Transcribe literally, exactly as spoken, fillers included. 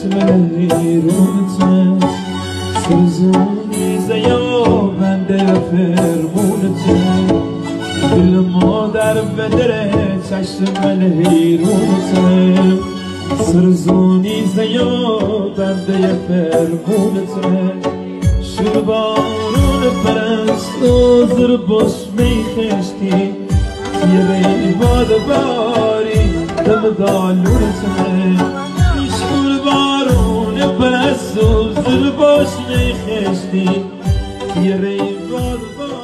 چشم هیرونته سرزونی زیا بنده فرمونته دل مادر بدره چشم هیرونته سرزونی زیا بنده فرمونته شور بارون پرست و زر باش می خشتی تیره باد باری دم دالونته شور بارون پرست و زر باش می خشتی تیره باد باری